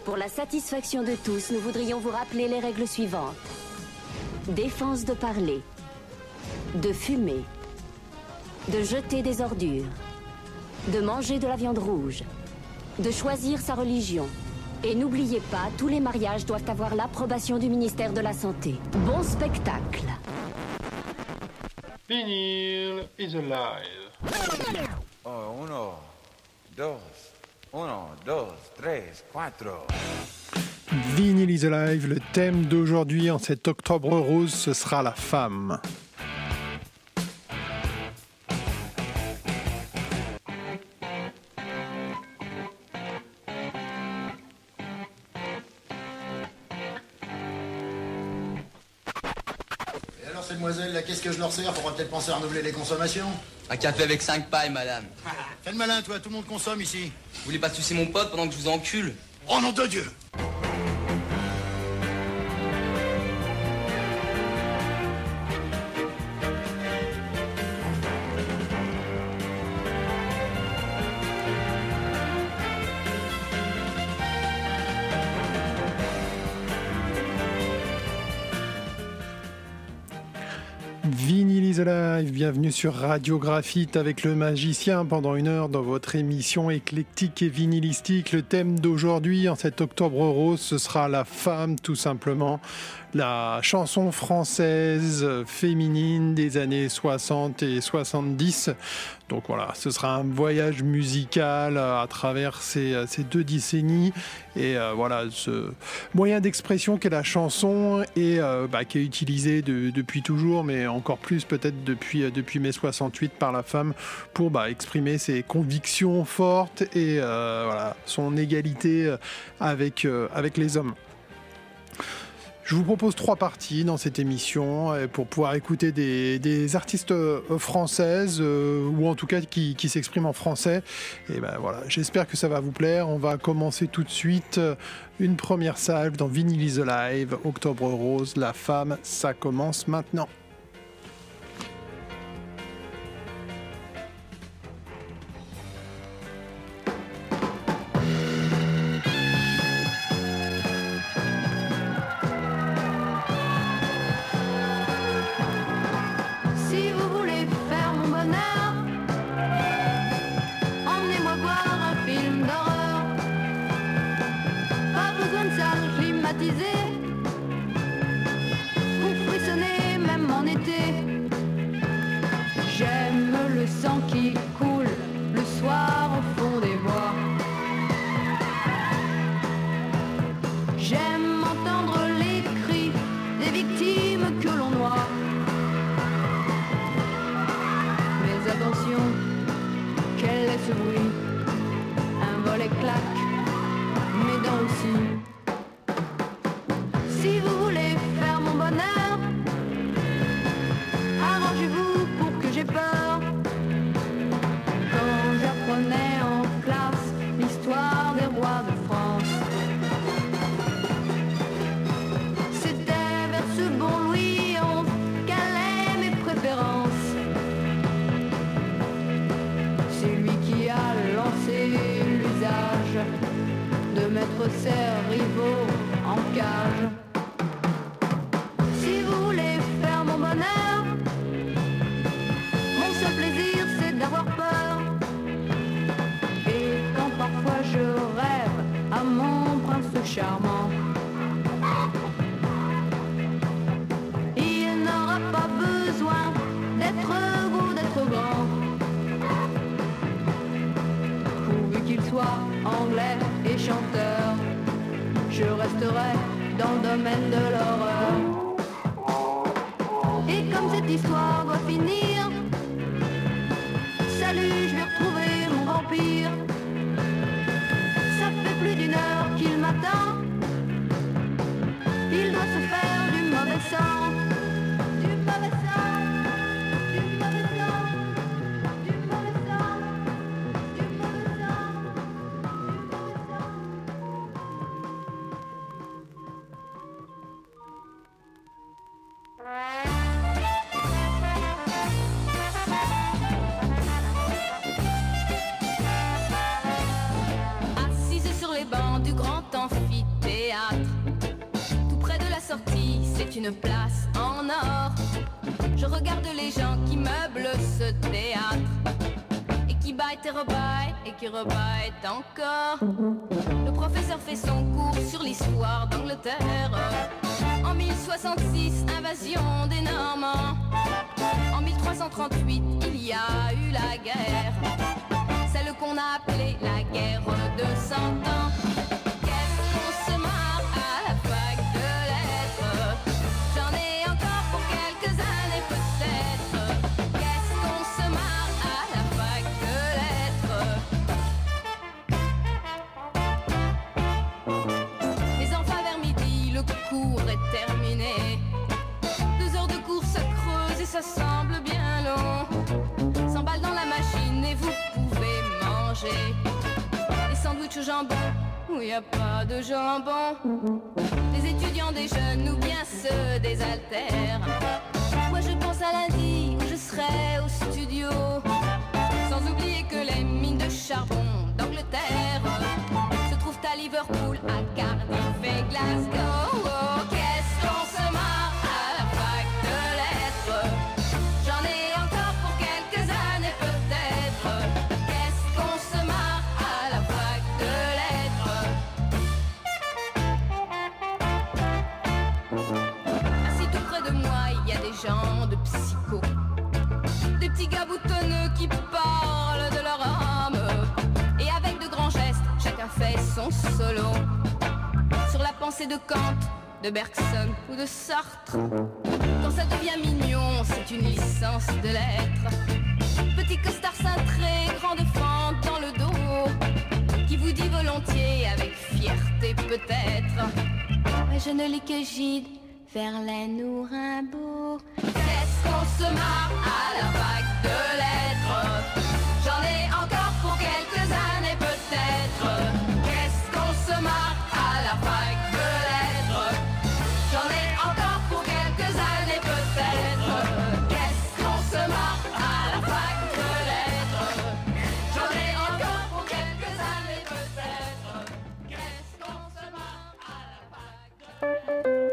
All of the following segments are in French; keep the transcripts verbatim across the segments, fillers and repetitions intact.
Pour la satisfaction de tous, nous voudrions vous rappeler les règles suivantes. Défense de parler, de fumer, de jeter des ordures, de manger de la viande rouge, de choisir sa religion. Et n'oubliez pas, tous les mariages doivent avoir l'approbation du ministère de la Santé. Bon spectacle. Vinyl is alive. Oh, uno, dos, uno, dos, tres, cuatro. Vinyl is alive, le thème d'aujourd'hui en cet octobre rose, ce sera la femme. Et alors, ces demoiselles, là, qu'est-ce que je leur sers? Faudra peut-être penser à renouveler les consommations. Un café avec cinq pailles, madame. Fais le malin, toi, tout le monde consomme ici. Vous voulez pas sucer mon pote pendant que je vous encule? Oh nom de Dieu! Vinyl is alive, bienvenue sur Radio Graphite avec le magicien pendant une heure dans votre émission éclectique et vinylistique. Le thème d'aujourd'hui, en cet octobre rose, ce sera la femme tout simplement. La chanson française féminine des années soixante et soixante-dix. Donc voilà, ce sera un voyage musical à travers ces, ces deux décennies. Et euh, voilà, ce moyen d'expression qu'est la chanson et euh, bah, qui est utilisé de, depuis toujours, mais encore plus peut-être depuis, depuis mai soixante-huit par la femme pour bah, exprimer ses convictions fortes et euh, voilà, son égalité avec, euh, avec les hommes. Je vous propose trois parties dans cette émission pour pouvoir écouter des, des artistes françaises euh, ou en tout cas qui, qui s'expriment en français. Et ben voilà, j'espère que ça va vous plaire. On va commencer tout de suite une première salve dans Vinyl is Alive, Octobre Rose, la femme, ça commence maintenant. Vous frissonnez même en été. J'aime le sang qui coule le soir au fond des bois. J'aime entendre les cris des victimes que l'on noie. Mais attention, quel est ce bruit? Un volet claque, mes dents aussi. Si vous voulez faire mon bonheur, arrangez-vous pour que j'ai peur. Quand j'apprenais en classe l'histoire des rois de France, c'était vers ce bon Louis onze qu'allaient mes préférences. C'est lui qui a lancé l'usage de mettre ses rivaux en cage. Si vous voulez faire mon bonheur, mon seul plaisir c'est d'avoir peur. Et quand parfois je rêve à mon prince charmant, il n'aura pas besoin d'être beau, d'être grand, pourvu qu'il soit anglais et chanteur, je resterai dans le domaine de l'horreur. Et comme cette histoire doit finir, salut, je vais retrouver mon vampire. Ça fait plus d'une heure qu'il m'attend. Il doit se faire du mauvais sang. Du mauvais sang. Du mauvais sang. Du mauvais sang. Du mauvais sang. Du mauvais sang. une place en or. Je regarde les gens qui meublent ce théâtre et qui baillent et rebaillent et qui rebaillent encore. Le professeur fait son cours sur l'histoire d'Angleterre. En mille soixante-six, invasion des Normands. En mille trois cent trente-huit, il y a eu la guerre, celle qu'on a appelée la guerre de cent ans. Qu'est-ce qu'on se marre à la fac de lettres? J'en ai encore pour quelques années peut-être. Qu'est-ce qu'on se marre à la fac de lettres? Les enfants vers midi, le cours est terminé. Deux heures de cours se creusent et ça semble bien long. cent balles dans la machine et vous pouvez manger des sandwichs au jambon où y a pas de jambon. Des étudiants, des jeunes ou bien ceux des haltères. Moi je pense à lundi où je serai au studio. Sans oublier que les mines de charbon d'Angleterre se trouvent à Liverpool, à Cardiff et Glasgow. Oh, qu'est-ce qu'on se marre à la fac de lettres? J'en ai encore pour quelques années peut-être. Qu'est-ce qu'on se marre à la fac de lettres? Assis tout près de moi, il y a des gens de psycho, des petits gars boutonneux qui parlent de leur âme. Et avec de grands gestes, chacun fait son solo sur la pensée de Kant, de Bergson ou de Sartre. Quand ça devient mignon, c'est une licence de lettres. Petit costard cintré, grande fente dans le dos, qui vous dit volontiers avec fierté peut-être: mais je ne lis que Gide, Verlaine ou Rimbaud. Qu'est-ce qu'on se marre à la fac de lettres? J'en ai encore pour quelques années peut-être. Qu'est-ce qu'on se marre à la fac de lettres? J'en ai encore pour quelques années peut-être. Qu'est-ce qu'on se marre à la fac de lettres? J'en ai encore pour quelques années peut-être. Qu'est-ce qu'on se marre à la fac de lettres?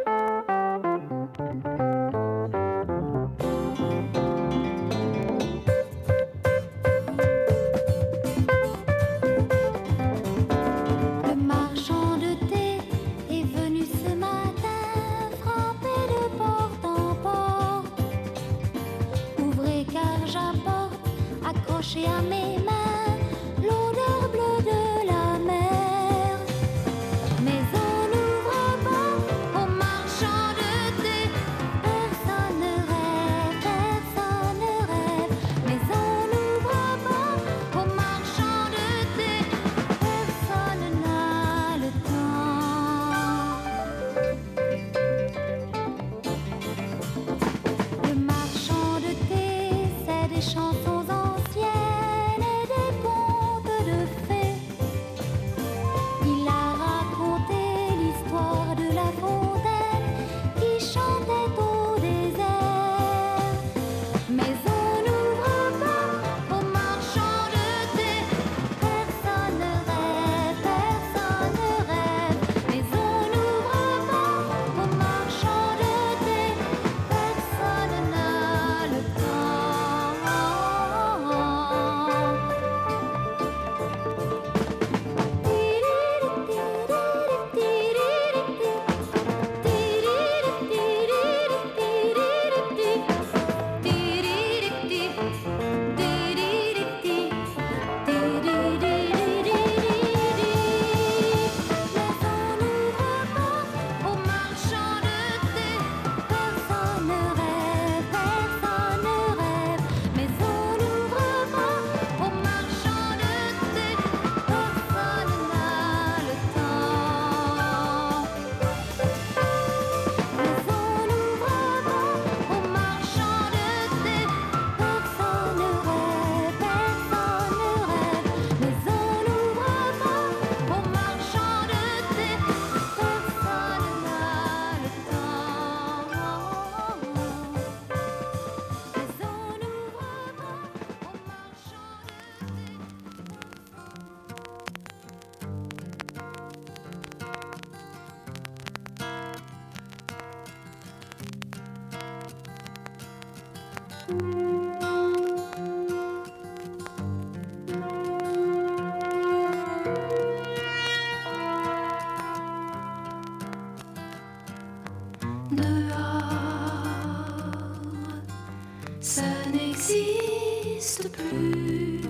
Dehors, ça n'existe plus.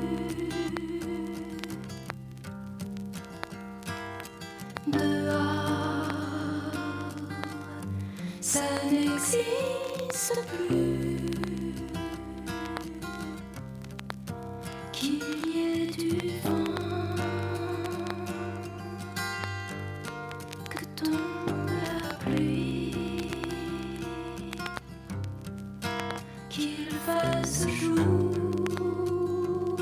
Dehors, ça n'existe plus. Qu'il y ait du vent, que tombe la pluie, qu'il fasse jour,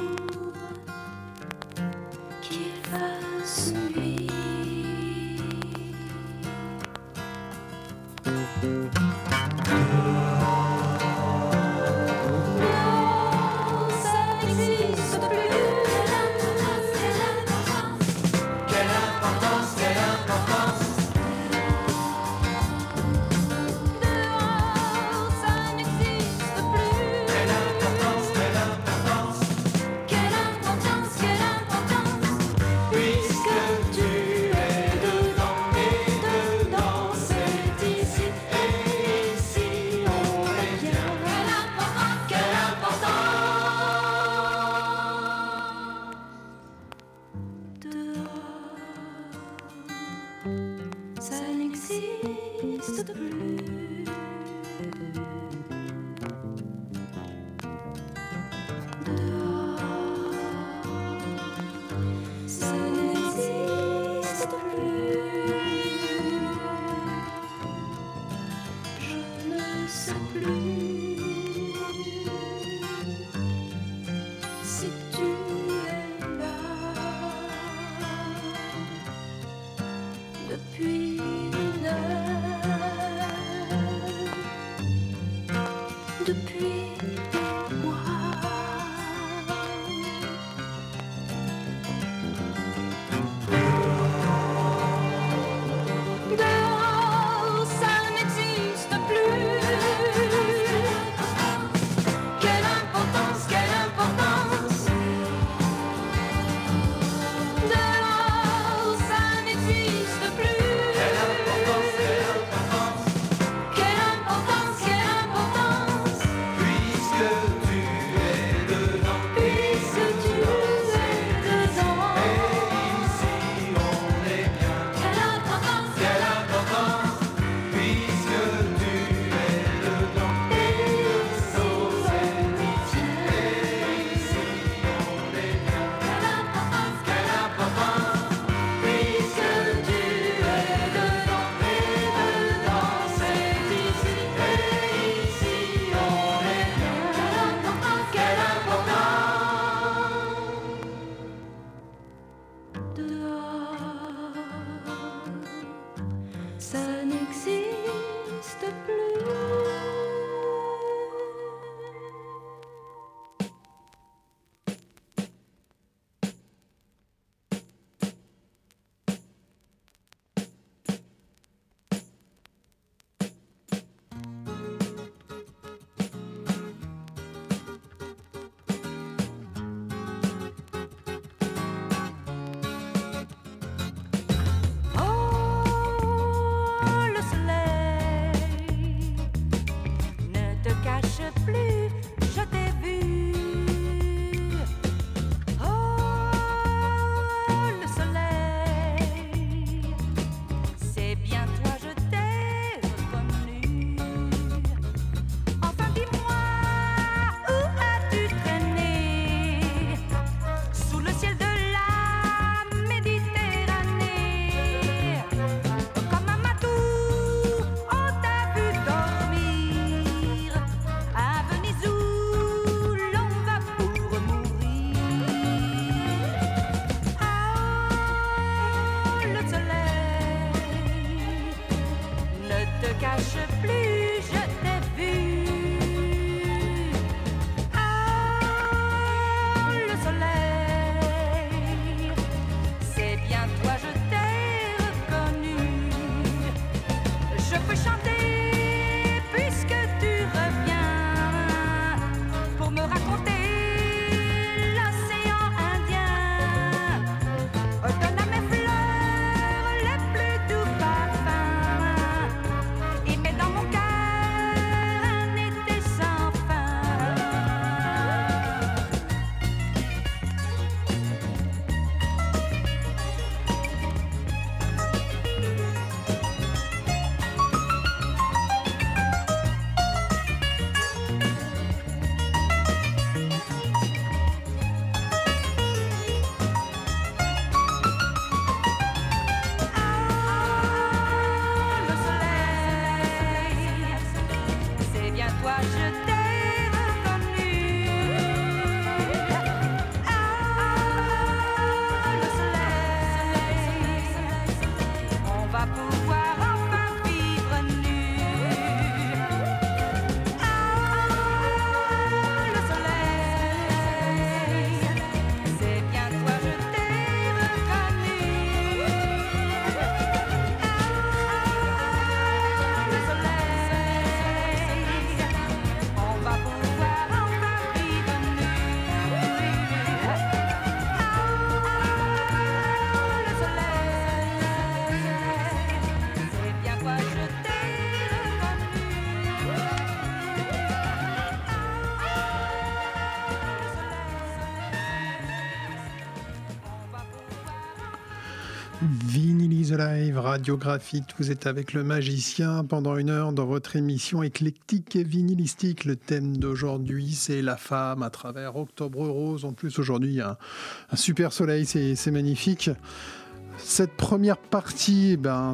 qu'il fasse nuit. Non, ça n'existe plus. Quelle importance, quelle importance, quelle importance. Dehors, ça n'existe plus. Quelle importance, quelle importance. Quelle importance, quelle importance. Puisque tu es dedans et dedans, c'est ici et ici on est bien. Quelle importance, quelle importance. Dehors, ça n'existe plus. Dehors, ça n'existe plus. Je ne sais plus si tu es là depuis une heure. Vinyl is Alive, Radio Graphite, vous êtes avec le magicien pendant une heure dans votre émission éclectique et vinylistique. Le thème d'aujourd'hui, c'est la femme à travers Octobre Rose. En plus, aujourd'hui, il y a un, un super soleil, c'est, c'est magnifique. Cette première partie, ben,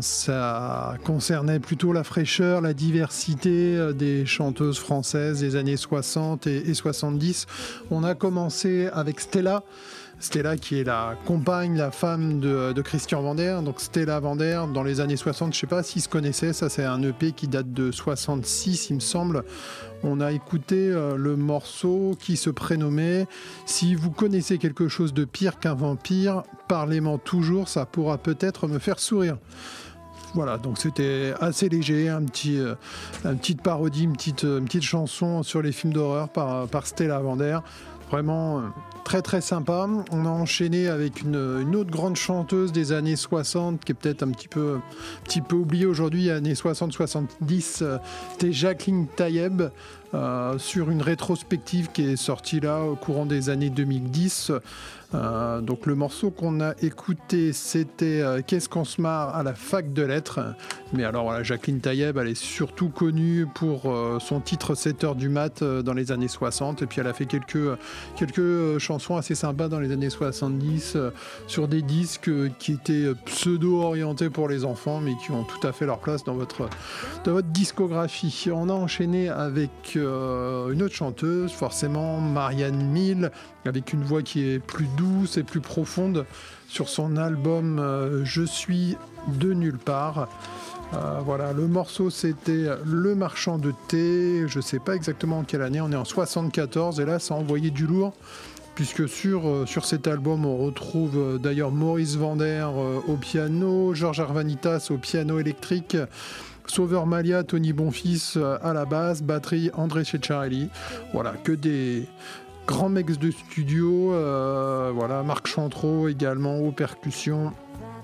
ça concernait plutôt la fraîcheur, la diversité des chanteuses françaises des années soixante et, et soixante-dix. On a commencé avec Stella. Stella qui est la compagne, la femme de, de Christian Vander. Donc Stella Vander, dans les années soixante, je ne sais pas s'ils se connaissaient, ça c'est un E P qui date de soixante-six il me semble. On a écouté euh, le morceau qui se prénommait « Si vous connaissez quelque chose de pire qu'un vampire, parlez-moi toujours, ça pourra peut-être me faire sourire ». Voilà, donc c'était assez léger, un petit, euh, une petite parodie, une petite, une petite chanson sur les films d'horreur par, par Stella Vander. Vraiment euh, très très sympa. On a enchaîné avec une, une autre grande chanteuse des années soixante qui est peut-être un petit peu, un petit peu oubliée aujourd'hui, années soixante soixante-dix. Euh, c'était Jacqueline Taïeb euh, sur une rétrospective qui est sortie là au courant des années deux mille dix. Euh, donc le morceau qu'on a écouté, c'était euh, Qu'est-ce qu'on se marre à la fac de lettres. Mais alors voilà, Jacqueline Taïeb, elle est surtout connue pour euh, son titre sept heures du mat euh, dans les années soixante. Et puis elle a fait quelques, quelques euh, chansons assez sympas dans les années soixante-dix euh, sur des disques euh, qui étaient pseudo-orientés pour les enfants, mais qui ont tout à fait leur place dans votre, dans votre discographie. On a enchaîné avec euh, une autre chanteuse, forcément Marianne Mille, avec une voix qui est plus douce et plus profonde sur son album euh, Je suis de nulle part. Euh, voilà, le morceau c'était Le Marchand de thé. Je ne sais pas exactement en quelle année, on est en soixante-quatorze et là ça a envoyé du lourd. Puisque sur, euh, sur cet album, on retrouve euh, d'ailleurs Maurice Vander euh, au piano, Georges Arvanitas au piano électrique, Sauveur Malia, Tony Bonfils euh, à la basse, batterie André Ceccarelli. Voilà, que des grands mecs de studio. Euh, voilà, Marc Chantreau également aux percussions.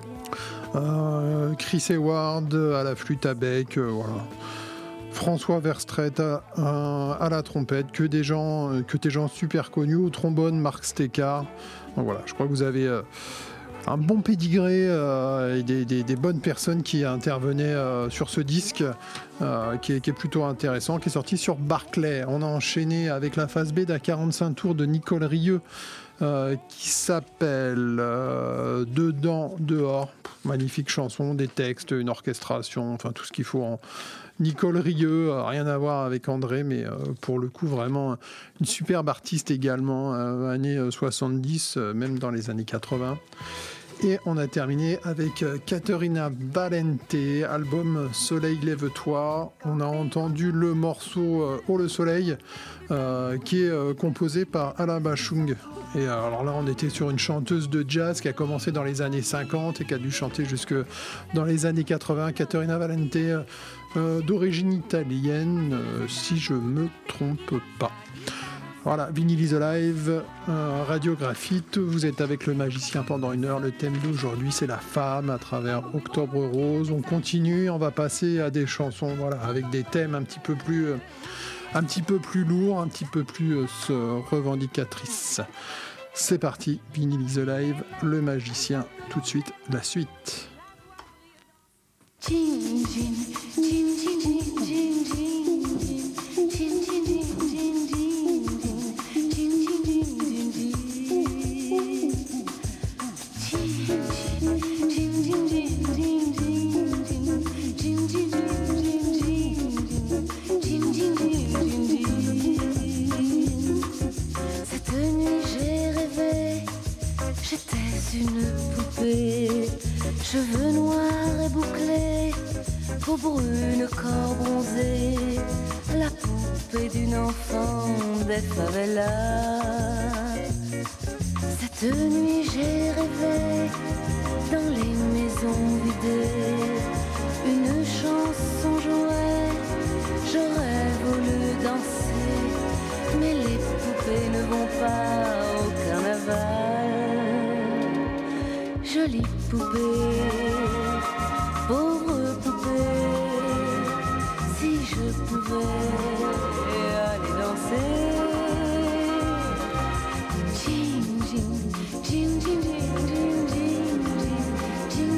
Euh, Chris Hayward à la flûte à bec. Euh, voilà. François Verstraete à, à, à la trompette, que des gens, que des gens super connus. Au trombone, Marc Stekar. Donc voilà, je crois que vous avez euh, un bon pédigré euh, et des, des, des bonnes personnes qui intervenaient euh, sur ce disque, euh, qui, est, qui est plutôt intéressant, qui est sorti sur Barclay. On a enchaîné avec la phase B d'A quarante-cinq tours de Nicole Rieu, euh, qui s'appelle euh, Dedans, Dehors. Magnifique chanson, des textes, une orchestration, enfin tout ce qu'il faut en Nicole Rieu, euh, rien à voir avec André, mais euh, pour le coup vraiment une superbe artiste également, euh, années soixante-dix, euh, même dans les années quatre-vingts. Et on a terminé avec euh, Caterina Valente, album Soleil lève-toi. On a entendu le morceau euh, Oh le soleil, euh, qui est euh, composé par Alain Bachung. Et euh, alors là, on était sur une chanteuse de jazz qui a commencé dans les années cinquante et qui a dû chanter jusque dans les années quatre-vingts. Caterina Valente, euh, d'origine italienne, euh, si je me trompe pas. Voilà, Vinyl is Alive, euh, Radio Graphite, vous êtes avec le magicien pendant une heure. Le thème d'aujourd'hui, c'est la femme à travers Octobre Rose. On continue, on va passer à des chansons, voilà, avec des thèmes un petit peu plus, euh, un petit peu plus lourds, un petit peu plus euh, revendicatrices. C'est parti, Vinyl is Alive, le magicien, tout de suite, la suite. Cette nuit j'ai rêvé, j'étais une poupée, cheveux noirs et bouclés, peau brune, corps bronzé, la poupée d'une enfant des favelas. Cette nuit j'ai rêvé, dans les maisons vidées, une chanson jouait, j'aurais voulu danser, mais les poupées ne vont pas au carnaval. Jolie poupée, pauvre poupée, si je pouvais aller danser. Jing, jing, jing, jing, jing, jing, jing,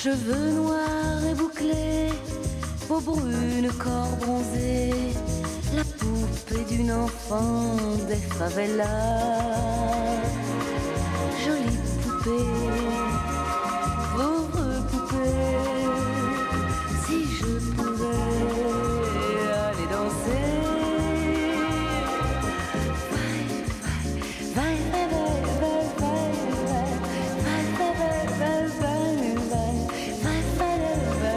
Cheveux noirs et bouclés, peau brune, corps bronzé, la poupée d'une enfant des favelas. Jolie poupée, pauvre poupée, si je pouvais aller danser. Vai, vai, vai, vai, vai, vai, vai, vai, vai, vai, vai, vai, vai, vai,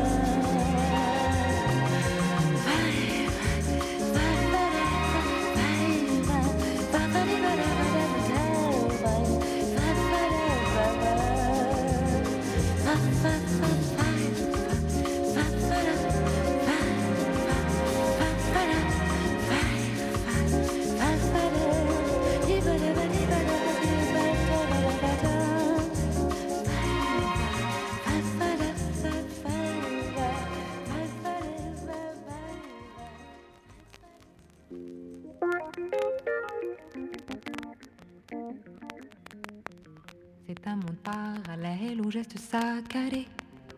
C'est un monde parallèle aux gestes saccadés,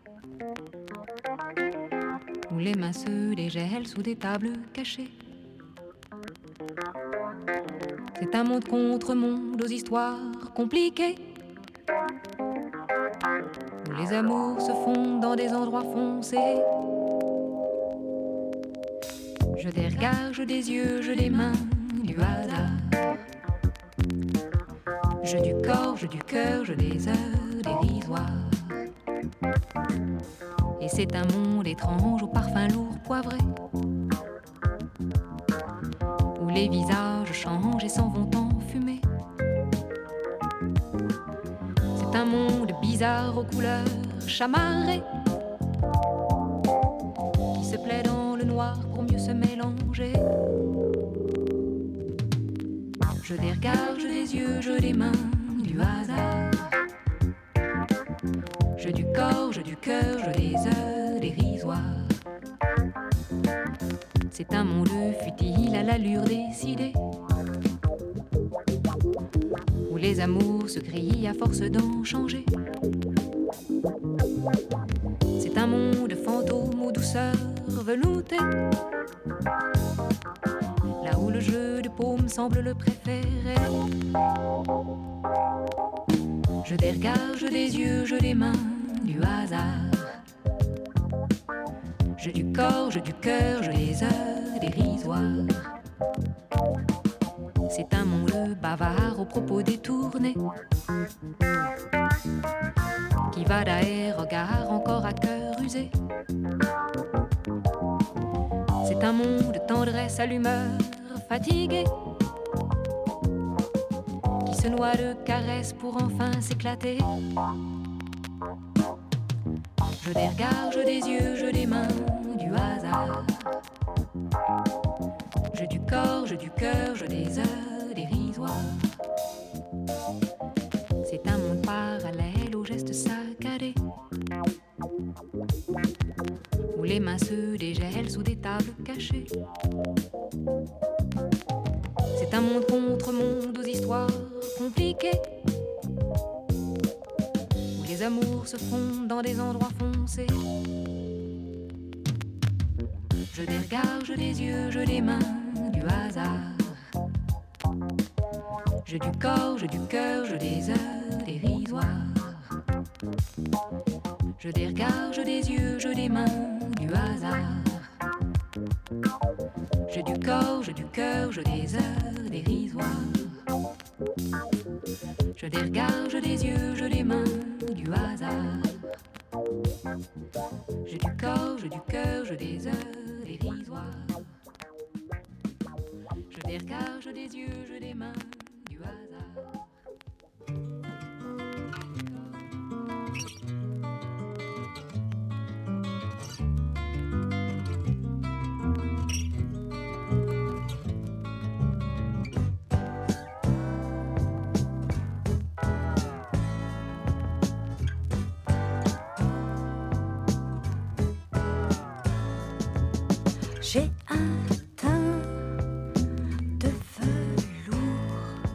où les mains se dégèlent sous des tables cachées. C'est un monde contre monde aux histoires compliquées, où les amours se font dans des endroits foncés. Je des regards, je des yeux, je des mains, du hasard. Je du corps, je du cœur, je des heures dérisoires. Et c'est un monde étrange au parfum lourd poivré, où les visages changent et s'en vont en fumée. C'est un monde bizarre aux couleurs chamarrées, qui se plaît dans le noir pour mieux se mélanger. Je des regards, je des yeux, je des mains, du hasard. Je du corps, je du cœur, je des heures dérisoires. C'est un monde futile à l'allure décidée, où les amours se grillent à force d'en changer. C'est un monde fantôme aux douceurs veloutées, là où le jeu de paume semble le préféré. Je des regards, je des yeux, je des mains, du hasard. Je du corps, je du cœur, je des heures dérisoires. C'est un monde bavard aux propos détournés, qui va d'air regard encore à cœur usé. C'est un monde de tendresse à l'humeur fatiguée, qui se noie de caresses pour enfin s'éclater. Je des regards, je des yeux, je des mains, du hasard. Je du corps, je du cœur, je des heures dérisoires. C'est un monde parallèle aux gestes saccadés, où les mains se dégèlent sous des tables cachées. C'est un monde contre monde aux histoires compliquées, où les amours se font dans des endroits foncés. Je des regards, je des yeux, je des mains, du hasard. Je du corps, je du cœur, je des heures dérisoires. Je des regards, je des yeux, je des mains, du hasard. Je du corps, je du cœur, je des heures dérisoires. Je des regards, je des yeux, je des mains, du hasard. Je du corps, je du cœur, je des heures dérisoires. Je des regards, je des yeux, je des mains, du hasard. J'ai un teint de velours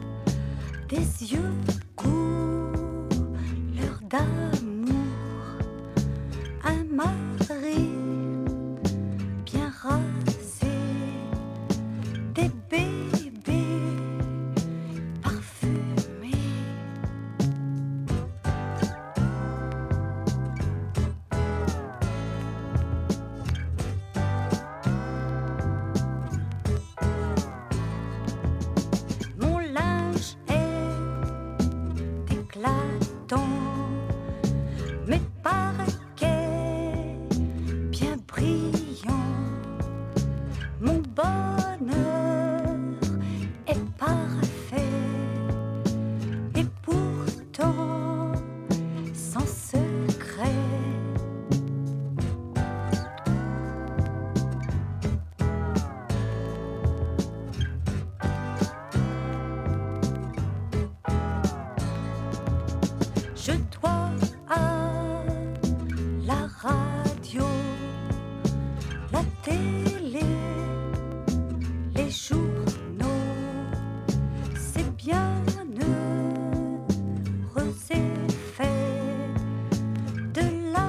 journaux. C'est bien heureux, c'est fait de la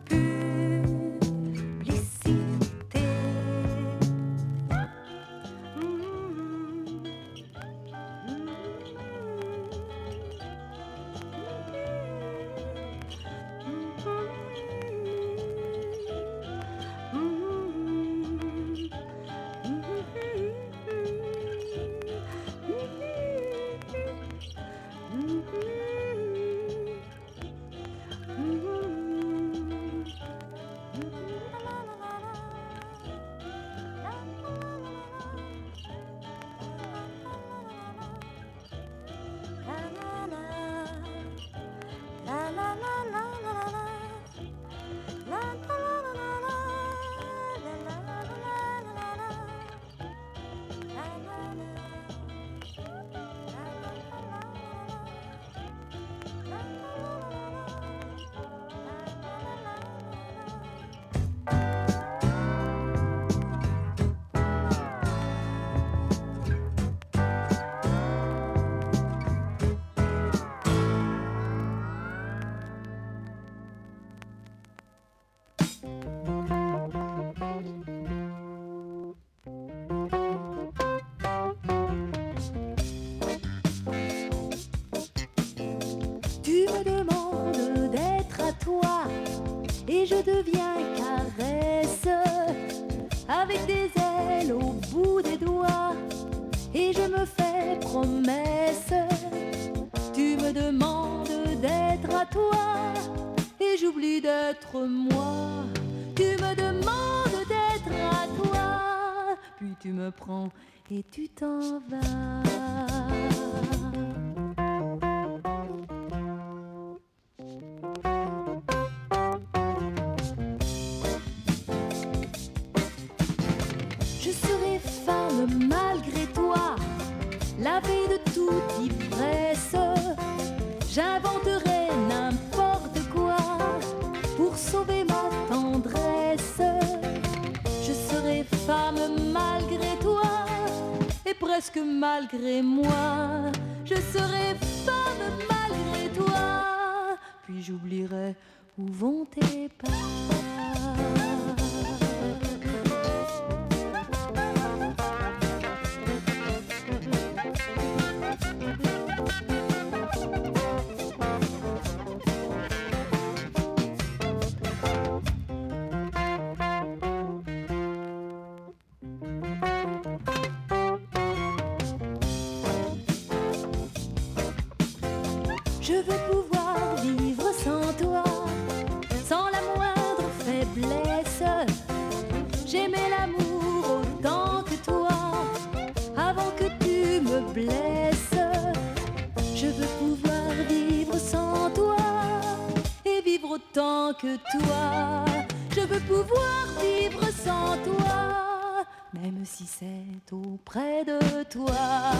publicité. Tu me demandes d'être à toi et je deviens caresse avec des ailes au bout des doigts et je me fais promesse. Tu me demandes d'être à toi et j'oublie d'être moi. Tu me demandes d'être à toi, puis tu me prends et tu t'en vas. Je serai femme malgré toi, lavée de toute ivresse. J'inventerai n'importe quoi pour sauver ma tendresse. Je serai femme malgré toi et presque malgré moi. Je serai femme malgré toi, puis j'oublierai où vont tes pas. Je veux pouvoir vivre sans toi, sans la moindre faiblesse. J'aimais l'amour autant que toi, avant que tu me blesses. Je veux pouvoir vivre sans toi, et vivre autant que toi. Je veux pouvoir vivre sans toi, même si c'est auprès de toi.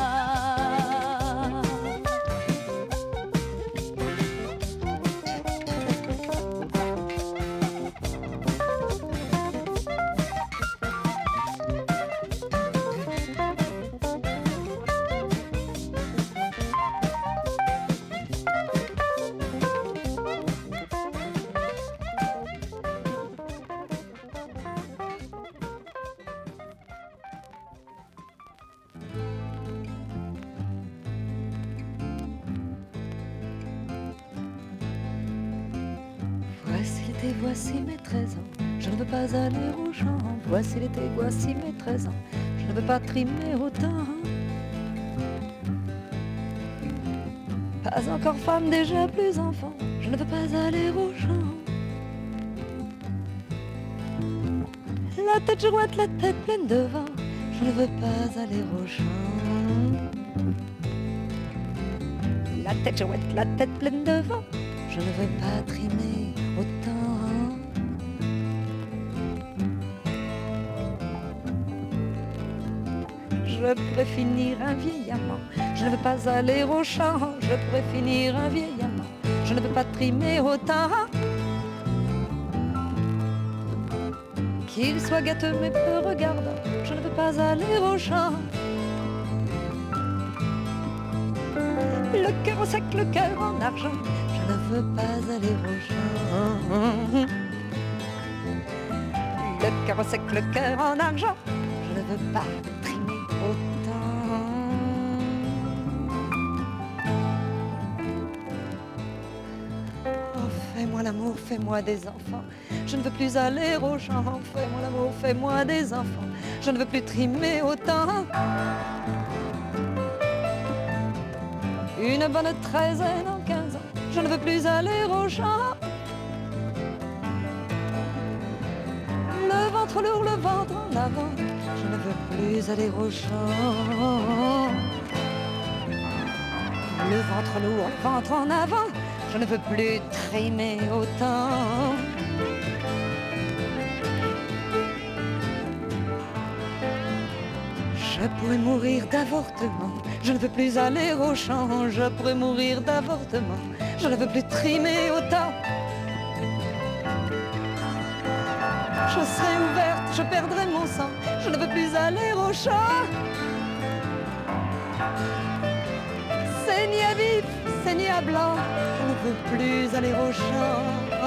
Voici l'été, voici mes treize ans, je ne veux pas aller au champ. Voici l'été, voici mes treize ans, je ne veux pas trimer autant. Pas encore femme, déjà plus enfant, je ne veux pas aller au champ. La tête girouette, la tête pleine de vent, je ne veux pas aller au champ. La tête girouette, la tête pleine de vent, je ne veux pas trimer autant. Je pourrais finir un vieil amant, je ne veux pas aller au champ. Je pourrais finir un vieil amant, je ne veux pas trimer autant. Qu'il soit gâteux mais peu regardant, je ne veux pas aller au champ. Le cœur au sec, le cœur en argent, je ne veux pas aller au champ. Le cœur au sec, le cœur en argent, je ne veux pas trimer autant. Oh, fais-moi l'amour, fais-moi des enfants. Je ne veux plus aller au champ. Fais-moi l'amour, fais-moi des enfants. Je ne veux plus trimer autant. Une bonne treizaine en quinze ans, je ne veux plus aller au champ. Le ventre lourd, le ventre en avant, je ne veux plus aller au champ. Le ventre lourd, le ventre en avant, je ne veux plus trimer autant. Je pourrais mourir d'avortement, je ne veux plus aller au champ. Je pourrais mourir d'avortement, je ne veux plus trimer autant. Je serai ouverte, je perdrai mon sang, je ne veux plus aller au champ. Saignée à vif, saignée à blanc, je ne veux plus aller au champ.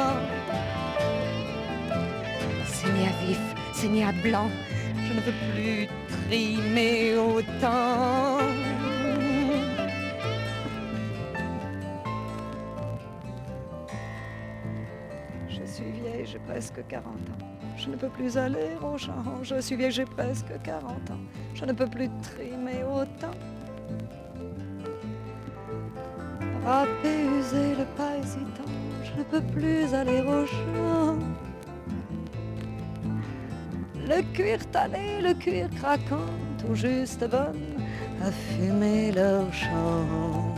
Saignée à vif, saignée à blanc, je ne veux plus trimer autant. Je suis vieille, j'ai presque quarante ans. Je ne peux plus aller au champ. Je suis vieille, j'ai presque quarante ans. Je ne peux plus trimer autant. Râper, user le pas hésitant. Je ne peux plus aller au champ. Le cuir tanné, le cuir craquant, tout juste bonne à fumer leur champ.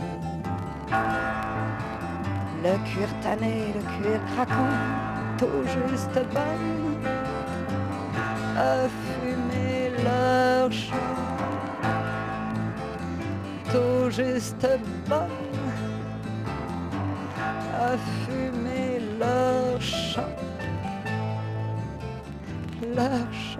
Le cuir tanné, le cuir craquant, tout juste bonne à fumer leur champ. Tout juste bonne à fumer leur champ. Leur champ.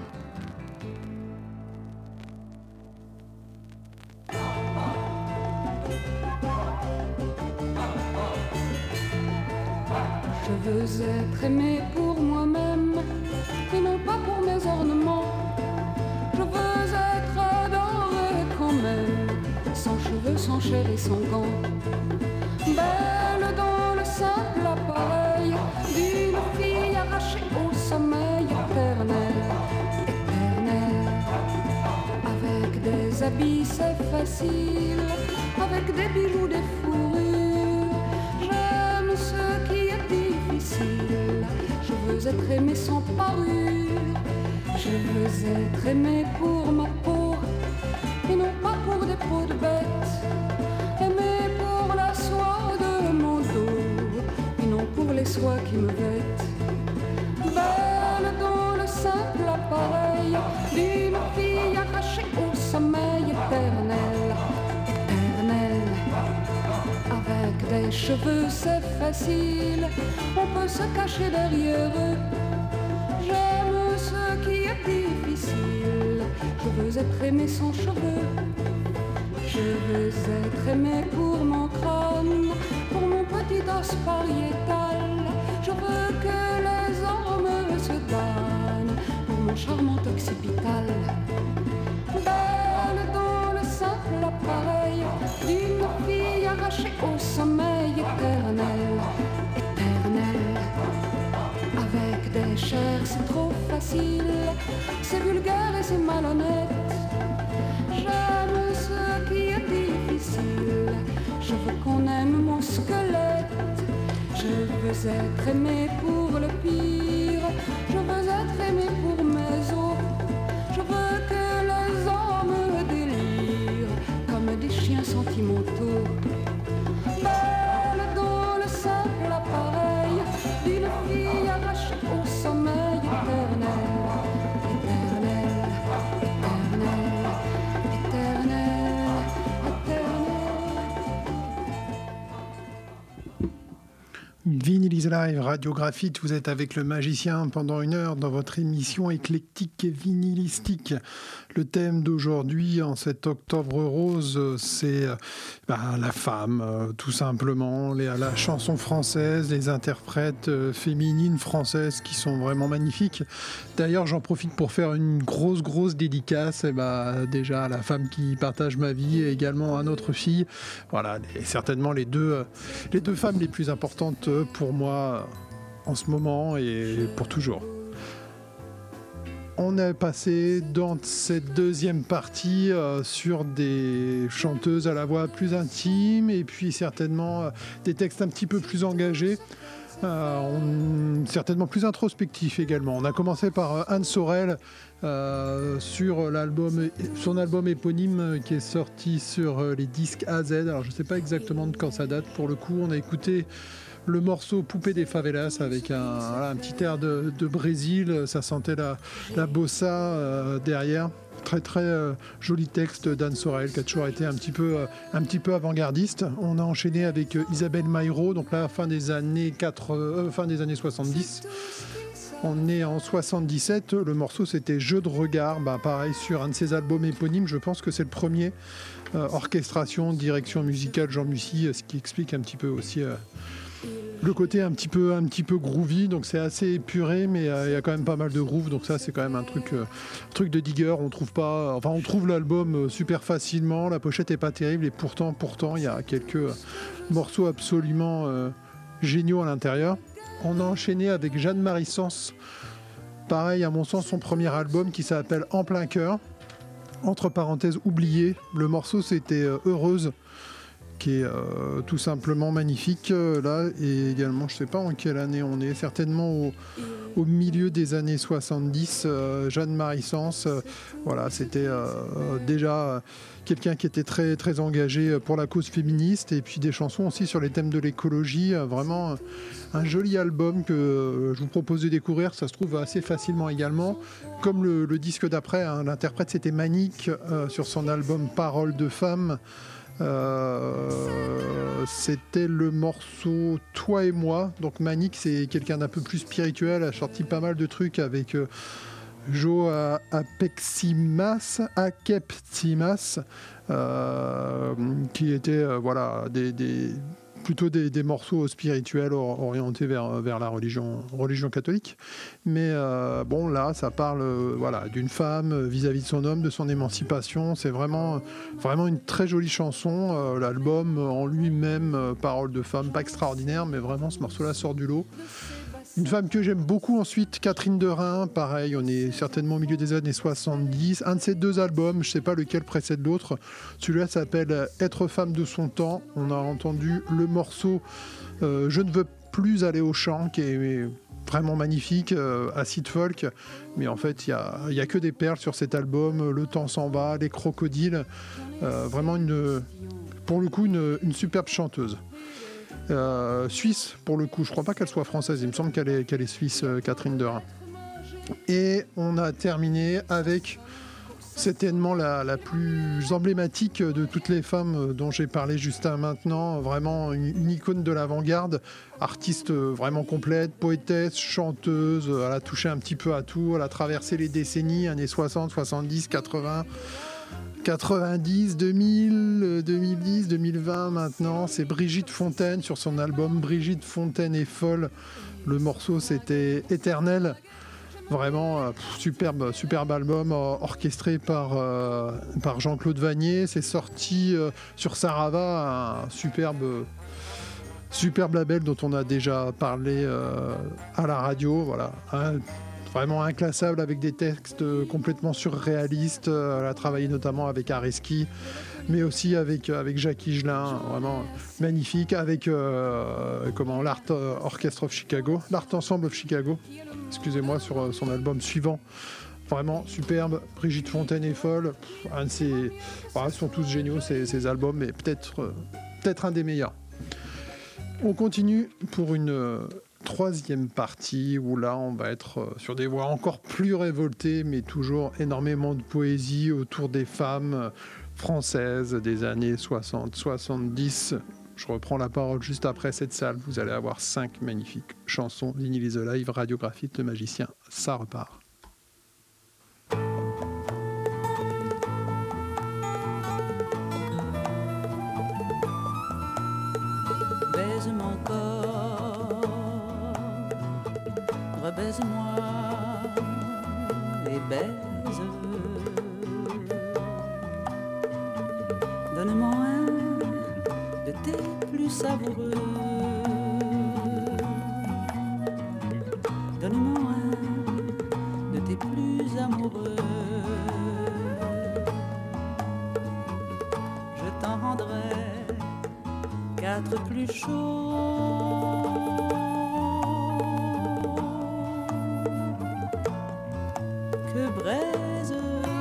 Je veux être aimé pour moi-même et non pas pour mes ornements. Je veux être adoré quand même, sans cheveux, sans chair et sans gants. Belle dans le simple appareil d'une fille arrachée au sommeil éternel, éternel. Avec des habits c'est facile, avec des bijoux, des fourrures. J'aime ce qui est difficile, je veux être aimé sans parure. Je veux être aimé pour ma peau et non pas pour des peaux de bêtes. Aimé pour la soie de mon dos et non pour les soies qui me vêtent. Belle dans le simple appareil d'une fille arrachée au sommeil éternel, éternel. Avec des cheveux c'est facile, on peut se cacher derrière eux. J'aime ce qui est difficile, je veux être aimé sans cheveux. Je veux être aimé pour mon crâne, pour mon petit os pariétal. Je veux que les hommes se donnent pour mon charmant occipital. Belle dans le simple appareil d'une fille arrachée au sommeil éternel, éternel. Avec des chairs c'est trop facile, c'est vulgaire et c'est malhonnête. J'aime ce qui est difficile, je veux qu'on aime mon squelette. Je veux être aimé pour le pire, je veux être aimé pour mes os. Je veux que les hommes délirent comme des chiens sentimentaux. Belle dans le simple appareil d'une fille arrachée au sommeil éternel, éternel, éternel, éternel, éternel. Vinyl is Alive, Radio Graphite, vous êtes avec le magicien pendant une heure dans votre émission éclectique et vinylistique. Le thème d'aujourd'hui, en cet octobre rose, c'est bah, la femme, euh, tout simplement, les, la chanson française, les interprètes euh, féminines françaises qui sont vraiment magnifiques. D'ailleurs, j'en profite pour faire une grosse, grosse dédicace et bah, déjà à la femme qui partage ma vie et également à notre fille. Voilà, et certainement les deux, euh, les deux femmes les plus importantes pour moi en ce moment et pour toujours. On est passé dans cette deuxième partie euh, sur des chanteuses à la voix plus intime et puis certainement euh, des textes un petit peu plus engagés, euh, on, certainement plus introspectifs également. On a commencé par euh, Anne Sorel euh, sur l'album, son album éponyme euh, qui est sorti sur euh, les disques A Z. Alors je ne sais pas exactement de quand ça date pour le coup. On a écouté le morceau Poupée des Favelas avec un, voilà, un petit air de, de Brésil, ça sentait la, la bossa euh, derrière. Très très euh, joli texte d'Anne Sorel qui a toujours été un petit peu, euh, un petit peu avant-gardiste. On a enchaîné avec euh, Isabelle Maïro, donc là fin des années, quatre, euh, fin des années soixante-dix. On est en soixante-dix-sept, le morceau c'était Jeu de regard, bah, pareil sur un de ses albums éponymes, je pense que c'est le premier. Euh, orchestration, direction musicale Jean Mussy, ce qui explique un petit peu aussi euh, le côté un petit peu, un petit peu groovy, donc c'est assez épuré, mais il euh, y a quand même pas mal de groove, donc ça c'est quand même un truc, euh, truc de digger. On trouve pas, enfin on trouve l'album euh, super facilement, la pochette est pas terrible et pourtant, pourtant il y a quelques euh, morceaux absolument euh, géniaux à l'intérieur. On a enchaîné avec Jeanne-Marie Sens, pareil à mon sens son premier album qui s'appelle En plein cœur, entre parenthèses oublié. Le morceau c'était euh, Heureuse, qui est euh, tout simplement magnifique euh, là, et également je sais pas en quelle année on est, certainement au, au milieu des années soixante-dix. euh, Jeanne-Marie Sens, euh, voilà, c'était euh, déjà euh, quelqu'un qui était très très engagé pour la cause féministe et puis des chansons aussi sur les thèmes de l'écologie, euh, vraiment euh, un joli album que euh, je vous propose de découvrir. Ça se trouve assez facilement également, comme le, le disque d'après, hein. L'interprète c'était Manique euh, sur son album Paroles de femmes. Euh, c'était le morceau Toi et moi. Donc Manique c'est quelqu'un d'un peu plus spirituel, a sorti pas mal de trucs avec euh, Jo Apextimas, Akeptimas, euh, qui étaient euh, voilà des, des plutôt des, des morceaux spirituels orientés vers, vers la religion, religion catholique. Mais euh, bon, là, ça parle euh, voilà, d'une femme vis-à-vis de son homme, de son émancipation. C'est vraiment, vraiment une très jolie chanson. Euh, l'album en lui-même, euh, Paroles de femme, pas extraordinaire, mais vraiment, ce morceau-là sort du lot. Une femme que j'aime beaucoup ensuite, Catherine Derain, pareil, on est certainement au milieu des années soixante-dix. Un de ces deux albums, je ne sais pas lequel précède l'autre, celui-là s'appelle Être femme de son temps. On a entendu le morceau euh, Je ne veux plus aller au champ, qui est vraiment magnifique, euh, acid folk, mais en fait il n'y a, a que des perles sur cet album. Le temps s'en va, Les crocodiles, euh, vraiment une, pour le coup une, une superbe chanteuse. Euh, Suisse pour le coup, je crois pas qu'elle soit française, il me semble qu'elle est, qu'elle est suisse, euh, Catherine Derain. Et on a terminé avec certainement la, la plus emblématique de toutes les femmes dont j'ai parlé juste à maintenant, vraiment une, une icône de l'avant-garde, artiste vraiment complète, poétesse, chanteuse, elle a touché un petit peu à tout, elle a traversé les décennies, années soixante, soixante-dix, quatre-vingts, quatre-vingt-dix, deux mille, deux mille dix, deux mille vingt maintenant. C'est Brigitte Fontaine sur son album Brigitte Fontaine est folle. Le morceau c'était Éternel. Vraiment euh, pff, superbe, superbe album euh, orchestré par, euh, par Jean-Claude Vanier. C'est sorti euh, sur Sarava, un superbe, superbe label dont on a déjà parlé euh, à la radio. Voilà. Un, Vraiment inclassable, avec des textes complètement surréalistes. Elle a travaillé notamment avec Areski, mais aussi avec, avec Jacques Higelin, vraiment magnifique, avec euh, comment, l'Art Orchestra of Chicago, l'Art Ensemble of Chicago, excusez-moi, sur son album suivant. Vraiment superbe. Brigitte Fontaine est folle. Un de ses, voilà, ils sont tous géniaux ces, ces albums, mais peut-être, euh, peut-être un des meilleurs. On continue pour une troisième partie où là on va être sur des voix encore plus révoltées, mais toujours énormément de poésie autour des femmes françaises des années soixante soixante-dix. Je reprends la parole juste après cette salle. Vous allez avoir cinq magnifiques chansons. Vinyl is Alive, Radio Graphite, Le Magicien, ça repart. Baise mon corps, rebaise-moi et baise. Donne-moi un de tes plus savoureux. Donne-moi un de tes plus amoureux. Je t'en rendrai quatre plus chauds. Que braise.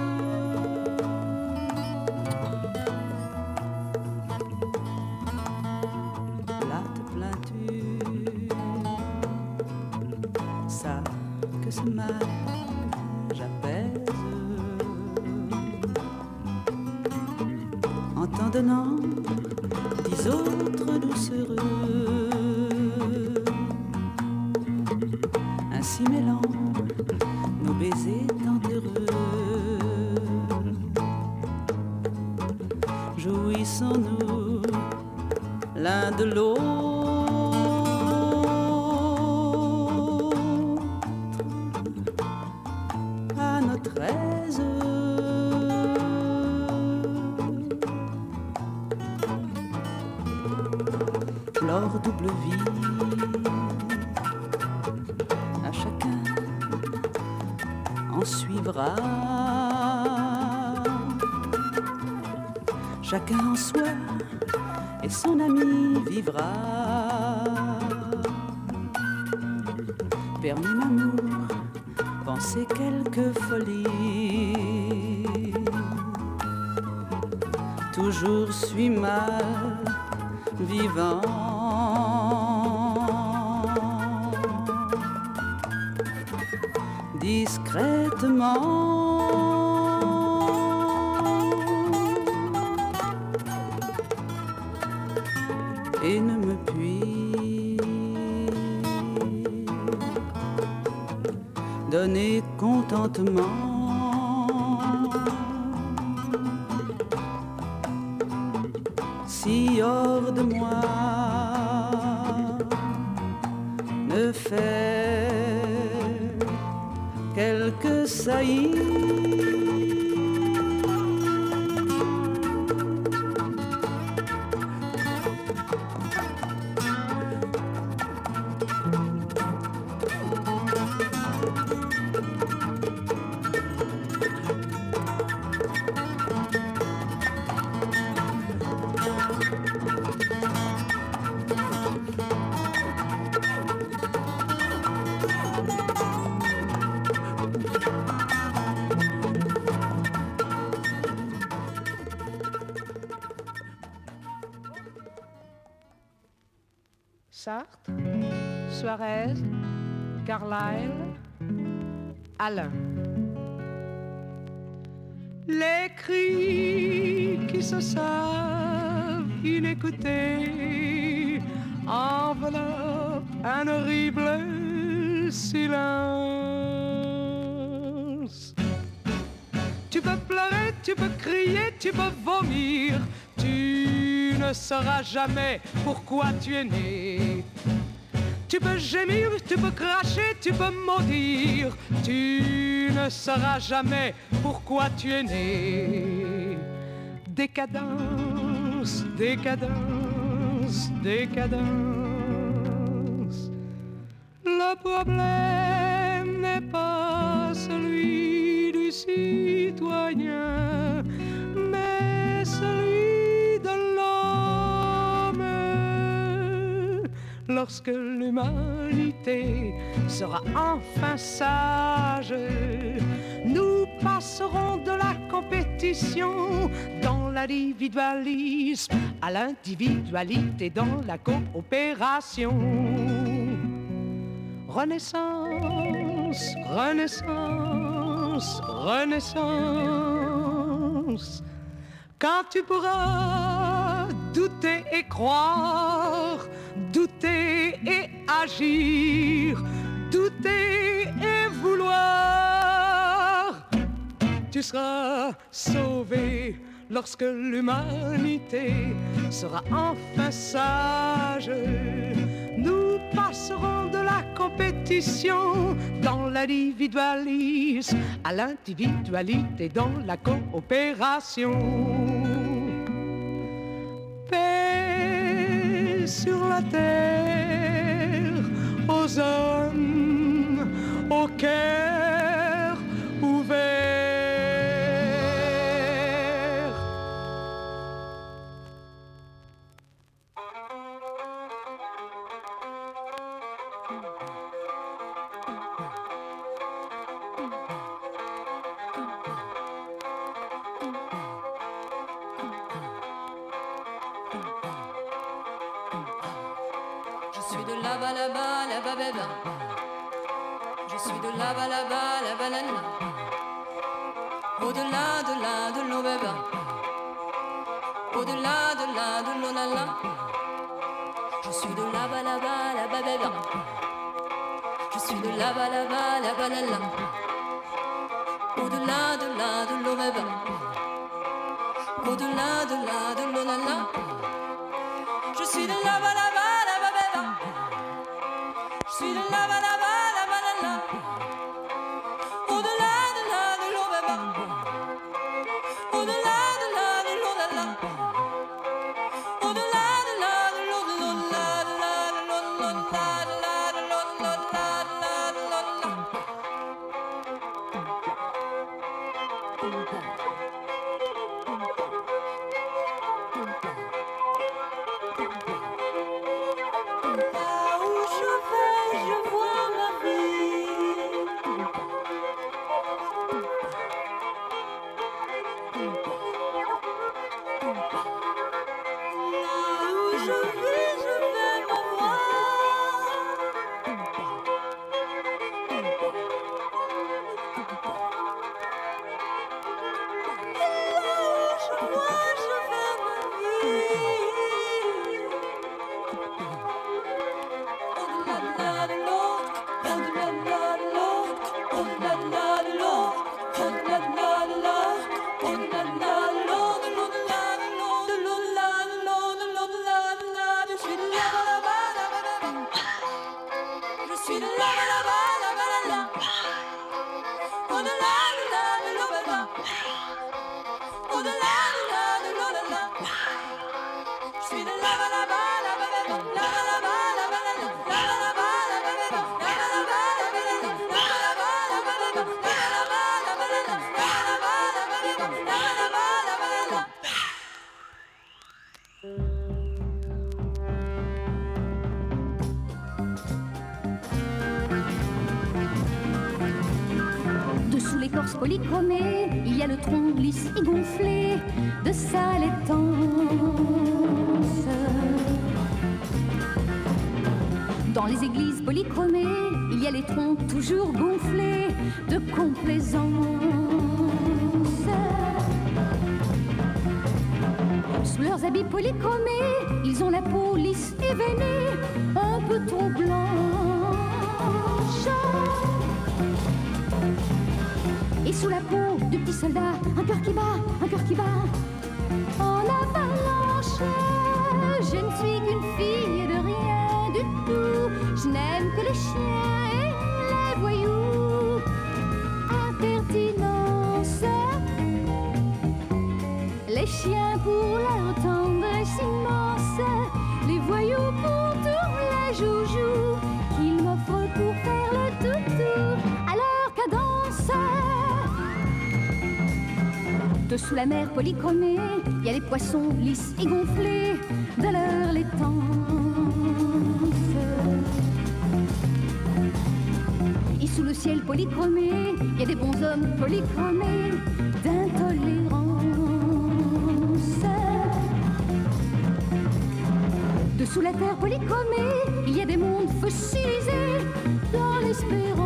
Là te plains-tu, ça que ce mal j'apaise en t'en donnant dix autres doucereux, ainsi mêlant nos baisers tant heureux. Jouissons-nous l'un de l'autre à notre aise. Leur double vie à chacun en suivra. Chacun en soi et son ami vivra. Permis m'amour, penser quelques folies. Toujours suis mal vivant. Discrètement. Et ne me puis donner contentement si hors de moi ne fait quelques saillies. Sartre, Suarez, Carlyle, Alain. Les cris qui se savent inécoutés enveloppent un horrible silence. Tu peux pleurer, tu peux crier, tu peux vomir, tu ne sauras jamais pourquoi tu es né. Tu peux gémir, tu peux cracher, tu peux maudire, tu ne sauras jamais pourquoi tu es né. Décadence, décadence, décadence. Le problème n'est pas celui du citoyen, mais celui de l'homme. Lorsque l'humanité sera enfin sage, nous passerons de la compétition dans l'individualisme à l'individualité dans la coopération. Renaissance, renaissance, renaissance. Quand tu pourras douter et croire, douter et agir, douter et vouloir. Tu seras sauvé lorsque l'humanité sera enfin sage. Nous passerons de la compétition dans l'individualisme à l'individualité dans la coopération. Paix sur la terre, aux hommes, au cœur ouvert. Je suis de là-bas, là-bas, là-bas, là-bas. Je suis de là-bas, là-bas, là-bas, là-bas. Au-delà, de là, de l'eau, bébé. Au-delà, de là, de l'eau, là, là. Je suis de là-bas, là-bas, là-bas, bébé. Je suis de là-bas, là-bas, là-bas, là-là. Au-delà, de là, de l'eau, bébé. Au-delà, de là, de l'eau, là, là. Je suis de là-bas, là-bas, là-bas, bébé. Je suis de là-bas, là-bas, là-bas, là-là. Au-delà, de là, de l'eau, bébé. Au-delà, de là, de l'eau, là-là. Au-delà, de là, de l'eau, de l'eau, là, de là, de l'eau, de l'eau, là, de là, de l'eau, de l'eau, là, de là, de l'eau, de l'eau. Là où je vais, je vois ma vie. Là où je vais, je vais me voir. Et là où je vois, je vais ma vie. Au-delà de l'autre, au-delà de l'autre, au-delà de l'autre, au-delà de l'autre, au-delà de l'autre, au-delà de l'autre, de l'au-delà de l'autre, de l'au-delà de l'autre. Je suis de là-bas, là-bas, là-bas, là-bas. Je suis de là-bas, là-bas, là-bas, là-là. Au-delà de là, de l'eau, là-là. Au-delà de là, de l'eau, là-là. Je suis de là-bas, là-bas, là-bas, là-bas, là-bas, là-bas, là-bas, là-là. Là-bas, là-bas, là-bas, là-bas, là-bas, là-bas, là-bas, là-bas, là-bas, là-bas, là-bas, là-bas, là-bas, là-bas, là-bas. Dessous l'écorce polychromée, il y a le tronc lisse et gonflé de sa laitance. Dans les églises polychromées, il y a les troncs toujours gonflés de complaisance. Sous leurs habits polychromés, ils ont la peau lisse et veinée, un peu trop blanche. Et sous la peau du petit soldat, un cœur qui bat, un cœur qui bat en avalanche. Je ne suis qu'une fille de rien du tout. Je n'aime que les chiens et les voyous. Impertinence. Les chiens pour leur tendresse immense, les voyous pour tous les joujoux qu'ils m'offrent pour faire le toutou à leur cadence. Dessous la mer polychromée, il y a les poissons lisses et gonflés de leur laitance. Et sous le ciel polychromé, il y a des bonshommes polychromés d'intolérance. Dessous la terre polychromée, il y a des mondes fossilisés dans l'espérance.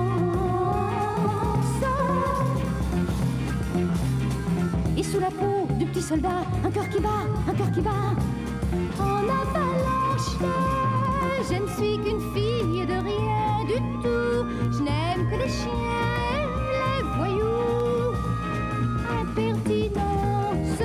Et sous la peau du petit soldat, un cœur qui bat, un cœur qui bat en avalanche. Je ne suis qu'une fille de rien du tout. Je n'aime que les chiens et les voyous. Impertinence.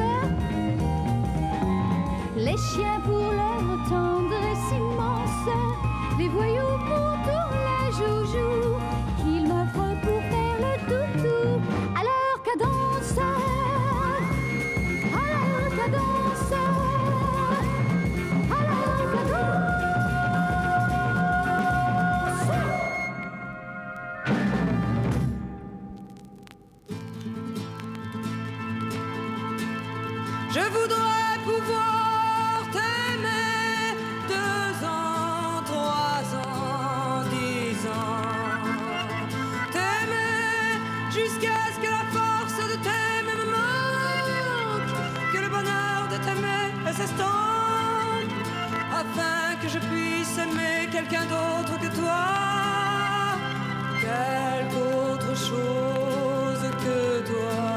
Les chiens pour leur tendresse immense, les voyous pour tous les joujoux qu'ils m'offrent pour faire le toutou. À leur cadence, à leur cadence, à leur cadence. Je voudrais pouvoir t'aimer deux ans, trois ans, dix ans. T'aimer jusqu'à ce que la force de t'aimer me manque, que le bonheur de t'aimer s'estompe, afin que je puisse aimer quelqu'un d'autre que toi, quelque autre chose que toi.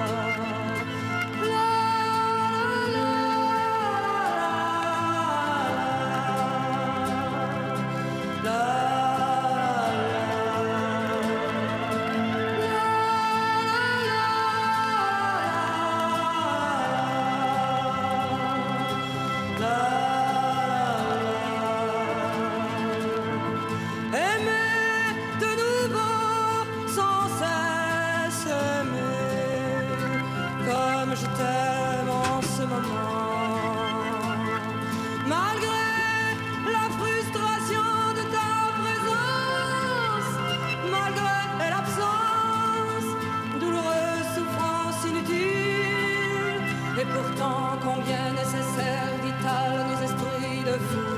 Je t'aime en ce moment, malgré la frustration de ta présence, malgré l'absence, douloureuse souffrance inutile, et pourtant combien nécessaire, vital, nos esprits de fous.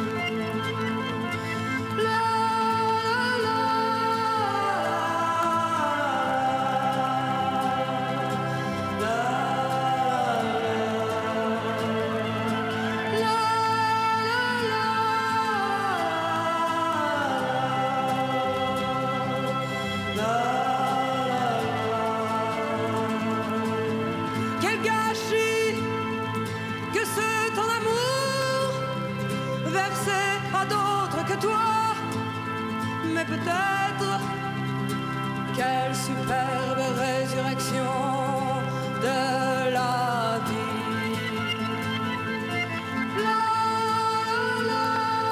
Peut-être quelle superbe résurrection de la vie. La, la, la,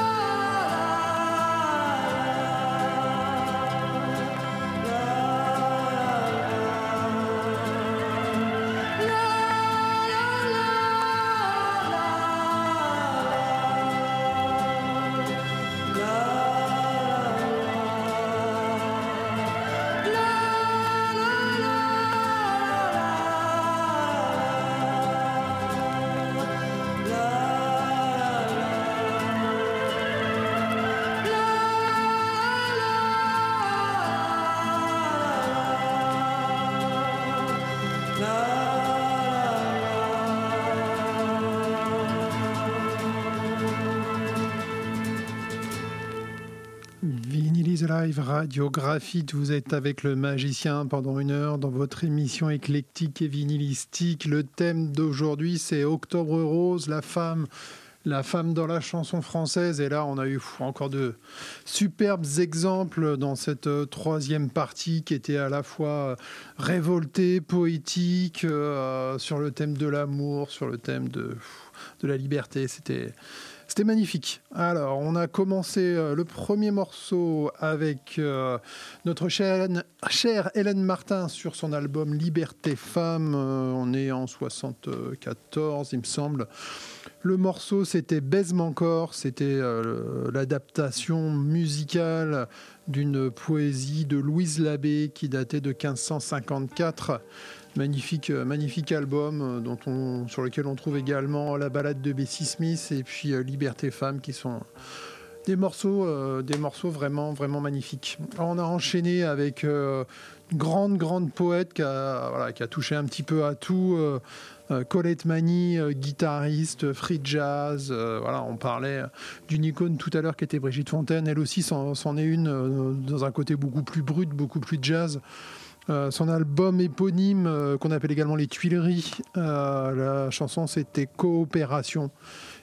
Live Radio Graphite, vous êtes avec le magicien pendant une heure dans votre émission éclectique et vinylistique. Le thème d'aujourd'hui, c'est Octobre Rose, la femme, la femme dans la chanson française. Et là, on a eu encore de superbes exemples dans cette euh, troisième partie qui était à la fois révoltée, poétique, euh, sur le thème de l'amour, sur le thème de, de la liberté. C'était... C'était magnifique. Alors, on a commencé euh, le premier morceau avec euh, notre chère, chère Hélène Martin sur son album Liberté Femme. Euh, on est en soixante-quatorze, il me semble. Le morceau, c'était Baise-moi encore. C'était euh, l'adaptation musicale d'une poésie de Louise Labbé qui datait de quinze cent cinquante-quatre. Magnifique, magnifique album dont on, sur lequel on trouve également la balade de Bessie Smith et puis euh, Liberté Femme qui sont des morceaux, euh, des morceaux vraiment, vraiment magnifiques. On a enchaîné avec euh, une grande, grande poète qui a, voilà, qui a touché un petit peu à tout. Euh, euh, Colette Mani, euh, guitariste, free jazz. Euh, voilà, on parlait d'une icône tout à l'heure qui était Brigitte Fontaine. Elle aussi c'en, c'en est une euh, dans un côté beaucoup plus brut, beaucoup plus jazz. Euh, son album éponyme, euh, qu'on appelle également Les Tuileries, euh, la chanson c'était Coopération.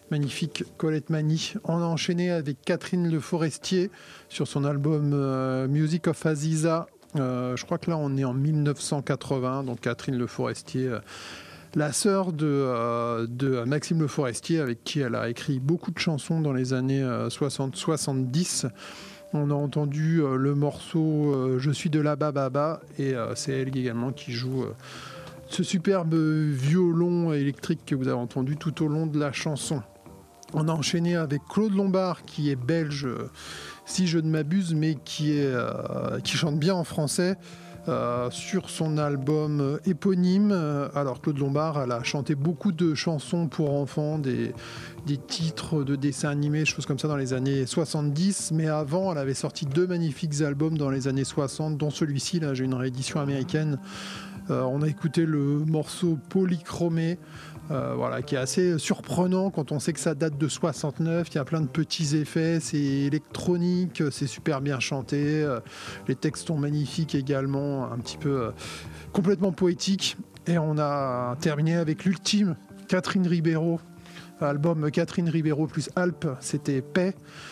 magnifique Colette Mani. On a enchaîné avec Catherine Le Forestier sur son album euh, Music of Aziza. Euh, je crois que là, on est en mille neuf cent quatre-vingts. Donc Catherine Le Forestier, euh, la sœur de, euh, de Maxime Le Forestier, avec qui elle a écrit beaucoup de chansons dans les années euh, soixante soixante-dix. On a entendu euh, le morceau euh, Je suis de là-bas, baba, et euh, c'est elle également qui joue euh, ce superbe violon électrique que vous avez entendu tout au long de la chanson. On a enchaîné avec Claude Lombard, qui est belge, euh, si je ne m'abuse, mais qui, est, euh, qui chante bien en français. Euh, sur son album euh, éponyme. Euh, alors Claude Lombard, elle a chanté beaucoup de chansons pour enfants, des, des titres de dessins animés, choses comme ça dans les années soixante-dix, mais avant elle avait sorti deux magnifiques albums dans les années soixante, dont celui-ci, là j'ai une réédition américaine. Euh, on a écouté le morceau Polychromé, euh, voilà, qui est assez surprenant quand on sait que ça date de soixante-neuf, il y a plein de petits effets, c'est électronique, c'est super bien chanté, euh, les textes sont magnifiques également, un petit peu euh, complètement poétiques. Et on a terminé avec l'ultime, Catherine Ribeiro, album Catherine Ribeiro plus Alpes, c'était Paix,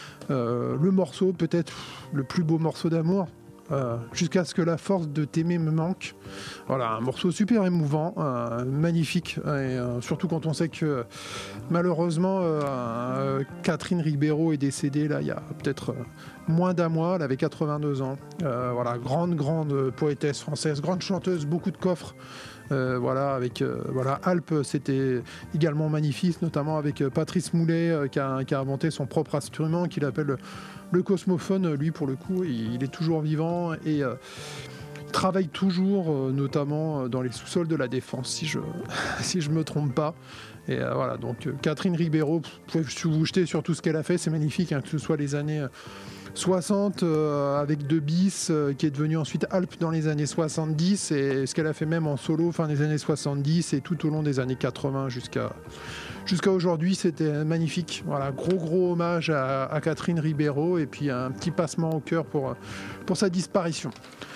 euh, le morceau peut-être le plus beau morceau d'amour. Euh, jusqu'à ce que la force de t'aimer me manque. Voilà, un morceau super émouvant, euh, magnifique, et euh, surtout quand on sait que malheureusement euh, euh, Catherine Ribeiro est décédée là il y a peut-être euh, moins d'un mois. Elle avait quatre-vingt-deux ans. Euh, voilà, grande grande poétesse française, grande chanteuse, beaucoup de coffres. Euh, voilà, avec euh, voilà, Alpes, c'était également magnifique, notamment avec euh, Patrice Moulet euh, qui, a, qui a inventé son propre instrument qu'il appelle le, le cosmophone. Lui, pour le coup, il, il est toujours vivant et euh, travaille toujours, euh, notamment dans les sous-sols de la Défense, si je si je me trompe pas. Et euh, voilà, donc euh, Catherine Ribeiro, vous pouvez vous jeter sur tout ce qu'elle a fait, c'est magnifique, hein, que ce soit les années euh, soixante euh, avec deux bis, euh, qui est devenu ensuite Alpes dans les années soixante-dix, et ce qu'elle a fait même en solo fin des années soixante-dix et tout au long des années quatre-vingts jusqu'à jusqu'à aujourd'hui, c'était magnifique. Voilà, gros gros hommage à, à Catherine Ribeiro, et puis un petit passement au cœur pour, pour sa disparition.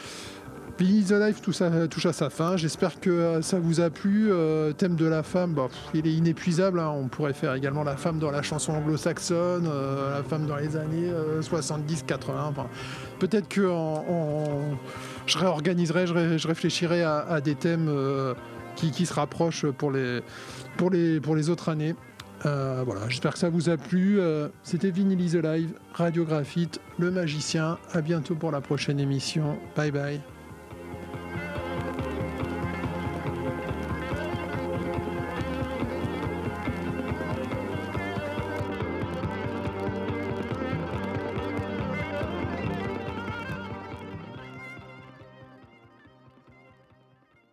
Vinyl the Life, tout ça touche à sa fin. J'espère que ça vous a plu. Euh, thème de la femme, bah, pff, il est inépuisable, hein. On pourrait faire également la femme dans la chanson anglo-saxonne, euh, la femme dans les années euh, soixante-dix quatre-vingts. Enfin, peut-être que en, en, je réorganiserai, je, ré, je réfléchirai à, à des thèmes euh, qui, qui se rapprochent pour les, pour les, pour les autres années. Euh, voilà, j'espère que ça vous a plu. Euh, c'était Vinyl the Live, Radio Graphite, le magicien. À bientôt pour la prochaine émission. Bye bye.